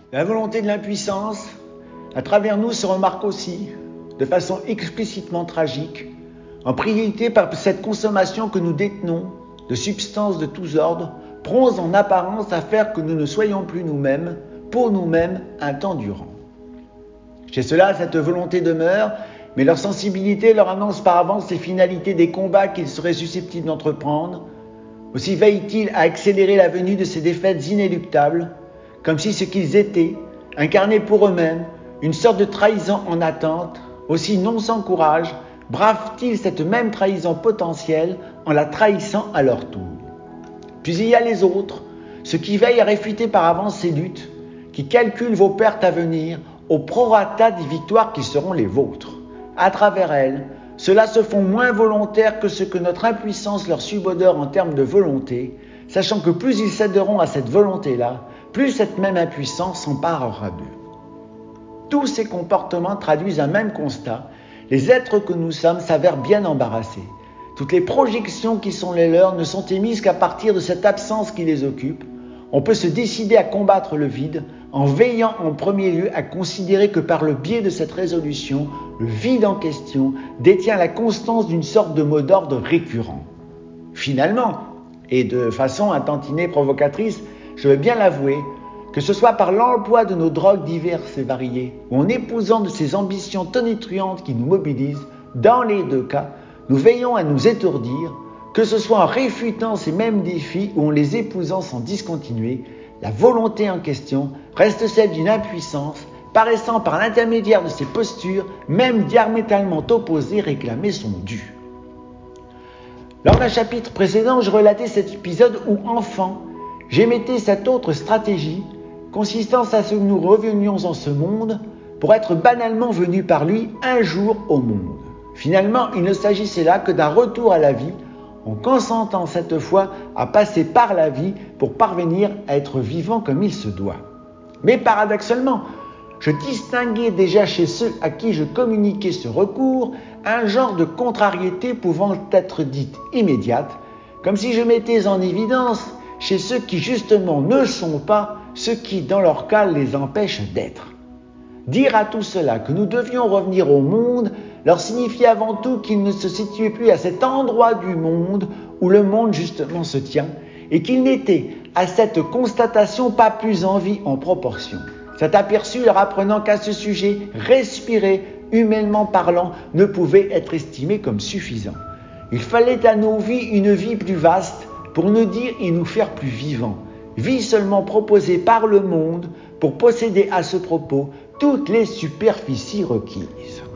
La volonté de l'impuissance, à travers nous, se remarque aussi, de façon explicitement tragique, en priorité par cette consommation que nous détenons de substances de tous ordres, promptes en apparence à faire que nous ne soyons plus nous-mêmes, pour nous-mêmes, un temps durant. Chez ceux-là, cette volonté demeure, mais leur sensibilité leur annonce par avance les finalités des combats qu'ils seraient susceptibles d'entreprendre. Aussi veillent-ils à accélérer la venue de ces défaites inéluctables, comme si ce qu'ils étaient, incarnaient pour eux-mêmes, une sorte de trahison en attente, aussi non sans courage, bravent-ils cette même trahison potentielle en la trahissant à leur tour. Puis il y a les autres, ceux qui veillent à réfuter par avance ces luttes, qui calculent vos pertes à venir au prorata des victoires qui seront les vôtres. À travers elles, ceux-là se font moins volontaires que ce que notre impuissance leur subodore en termes de volonté, sachant que plus ils céderont à cette volonté-là, plus cette même impuissance s'emparera d'eux. Tous ces comportements traduisent un même constat. Les êtres que nous sommes s'avèrent bien embarrassés. Toutes les projections qui sont les leurs ne sont émises qu'à partir de cette absence qui les occupe. On peut se décider à combattre le vide en veillant en premier lieu à considérer que par le biais de cette résolution, le vide en question détient la constance d'une sorte de mot d'ordre récurrent. Finalement, et de façon un tantinet provocatrice, je veux bien l'avouer, que ce soit par l'emploi de nos drogues diverses et variées, ou en épousant de ces ambitions tonitruantes qui nous mobilisent, dans les deux cas, nous veillons à nous étourdir, que ce soit en réfutant ces mêmes défis ou en les épousant sans discontinuer, la volonté en question reste celle d'une impuissance, paraissant par l'intermédiaire de ces postures, même diamétralement opposées, réclamer son dû. Lors d'un chapitre précédent, je relatais cet épisode où, enfant, j'émettais cette autre stratégie, consistant à ce que nous revenions en ce monde pour être banalement venus par lui un jour au monde. Finalement, il ne s'agissait là que d'un retour à la vie, en consentant cette fois à passer par la vie pour parvenir à être vivant comme il se doit. Mais paradoxalement, je distinguais déjà chez ceux à qui je communiquais ce recours un genre de contrariété pouvant être dite immédiate, comme si je mettais en évidence chez ceux qui justement ne sont pas ce qui, dans leur cas, les empêche d'être. Dire à tout cela que nous devions revenir au monde leur signifiait avant tout qu'ils ne se situaient plus à cet endroit du monde où le monde justement se tient et qu'ils n'étaient à cette constatation pas plus en vie en proportion. Cet aperçu leur apprenant qu'à ce sujet, respirer, humainement parlant, ne pouvait être estimé comme suffisant. Il fallait à nos vies une vie plus vaste pour nous dire et nous faire plus vivants. Vie seulement proposée par le monde pour posséder à ce propos toutes les superficies requises.